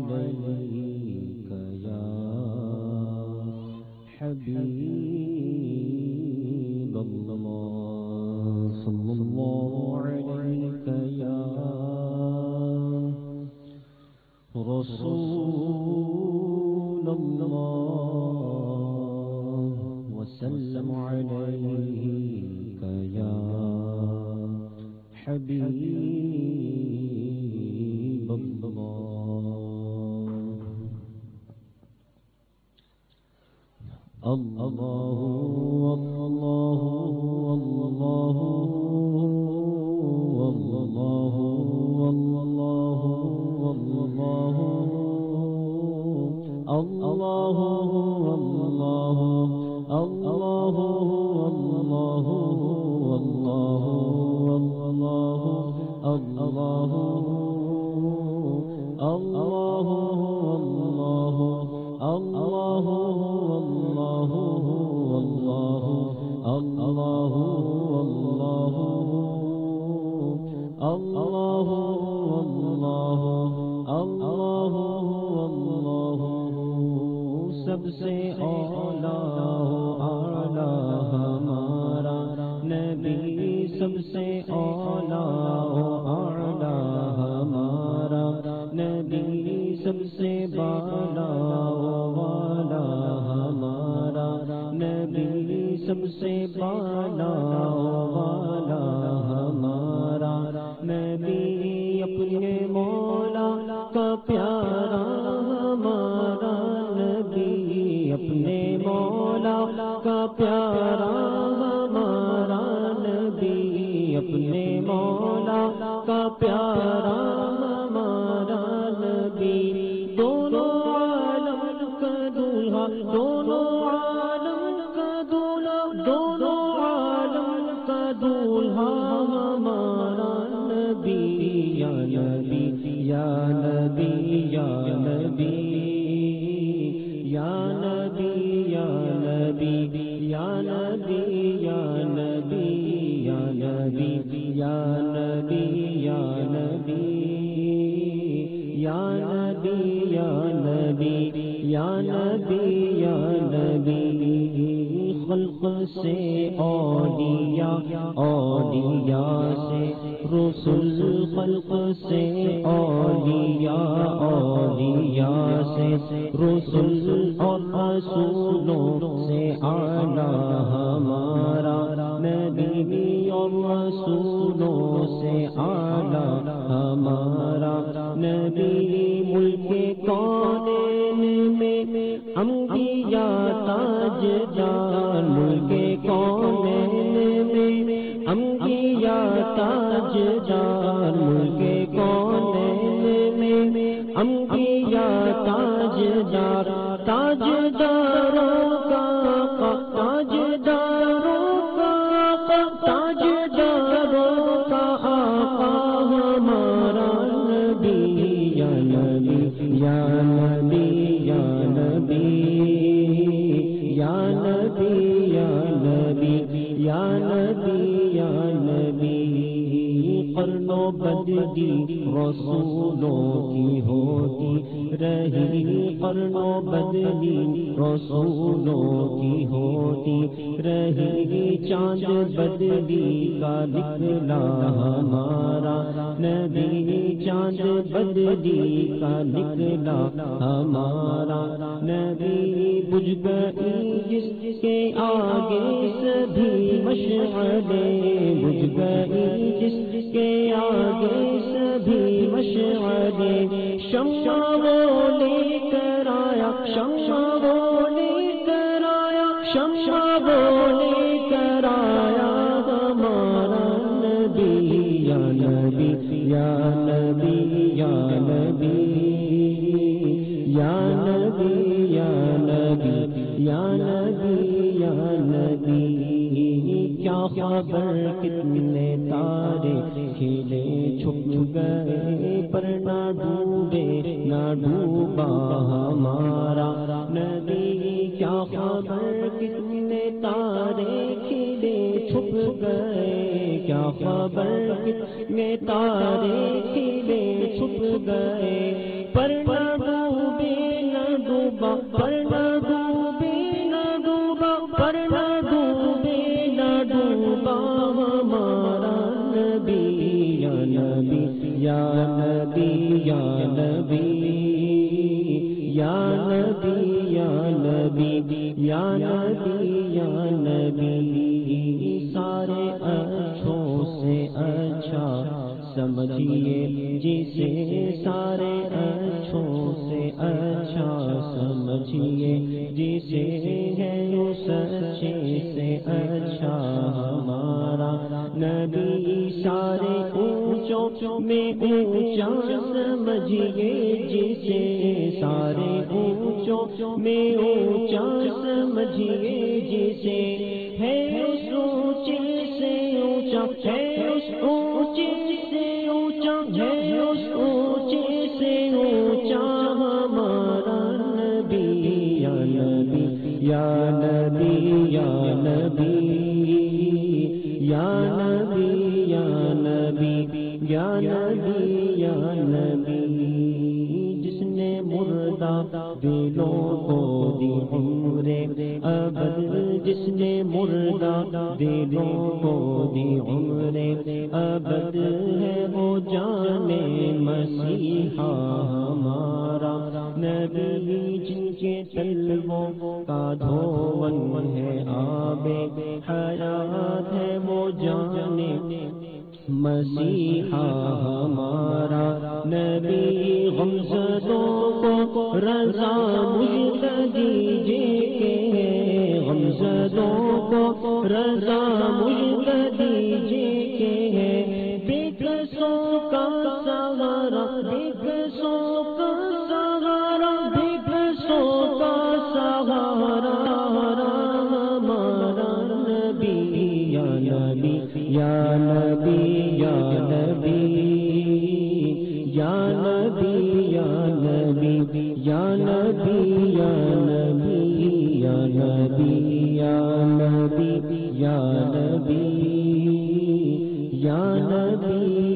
عليك يا حبيب الله صلى الله عليك يا رسول الله وسلم عليك يا حبيب الله الله الله الله الله الله سب سے اولا اعلیٰ ہمارا نبی سب سے اولا اعلیٰ ہمارا نبی سب سے بالا والا ہمارا نبی سب سے بالا والا ہمارا نبی اپنے مولا کا پیارا ہمارا نبی اپنے مولا کا پیارا ہمارا نبی اپنے مولا کا پیارا ہمارا نبی دونوں عالم کا دولہا دونوں عالم کا دولہا دونوں عالم کا دولہا ہمارا نبی یا نبی یا نبی یا نبی یا نبی یا نبی یا نبی یا نبی یا نبی یا نبی یا نبی یا نبی یا نبی یا نبی یا نبی خلق سے اولیاء اولیاء سے رسل خلق سے اولیاء اولیاء سے رسل اور رسولوں سے اعلیٰ ہمارا نبی اور رسولوں سے اعلیٰ ہمارا نبی ملک کونین میں انبیاء تاجدار ملک کونین میں انبیاء تاجدار ملک کونین میں انبیاء تاجدار تاجداروں کا تاجداروں کا تاجداروں کا آقا ہمارا نبی یا نبی یا نبی یا نبی یا نبی یا نبی یا نبی یا نبی قرن و بدری رسولوں کی ہوتی رہی قرن و بدری رسولوں کی ہوتی رہی چاند بدری کا نکلا ہمارا نبی چاند بدری کا نکلا ہمارا نبی بجھ گئی جس کے آگے سبھی مشعلیں بجھ گئی جس کے آگے سبھی مشعلیں شمع وہ لے کر آیا شمع وہ لے کر آیا شمع وہ لے کر آیا ہمارا نبی یا نبی یا نبی یا نبی یا نبی یا نبی یا نبی یا نبی کیا خبر کتنے تارے کھلے چھپ گئے پر نہ ڈوبے نہ ڈوبا ہمارا نبی کیا خبر کتنے تارے کھلے چھپ گئے کیا خبر کتنے تارے کھلے چھپ گئے پر نہ یا نبی یا نبی یا نبی یا نبی یا نبی سارے اچھوں سے اچھا سمجھیے جسے سارے اچھوں سے اچھا سمجھیے جسے ہے اس اچھے سے اچھا ہمارا نبی سارے اونچوں میں اونچا سمجھیے جسے سارے اونچوں میں اونچا سمجھیے جسے ہے اس اونچے سے اونچا ہے اس اونچے سے اونچا ہے اس اونچے سے اونچا ہمارا نبی یا نبی یا نبی یا نبی یا نبی یا نبی یا نبی یا نبی جس نے مردہ دلوں کو دی عمر ابد جس نے مردہ دلوں کو دی عمر ابد ہے وہ جانے مسیحا ہمارا نبی جن کے طلبوں کا دھون ہے آب حیات ہے وہ جانے مسیحا ہمارا نبی غمزدوں کو رضا مجھ دیجیے کہ غمزدوں کو رضا مجھ دیجیے کہ بے قصوں کا سہارا بے قصوں کا سہارا بے قصوں کا سہارا ہمارا نبی یا نبی یا نبی یا نبی یا نبی یا نبی یا نبی یا نبی یا نبی یا نبی یا نبی یا نبی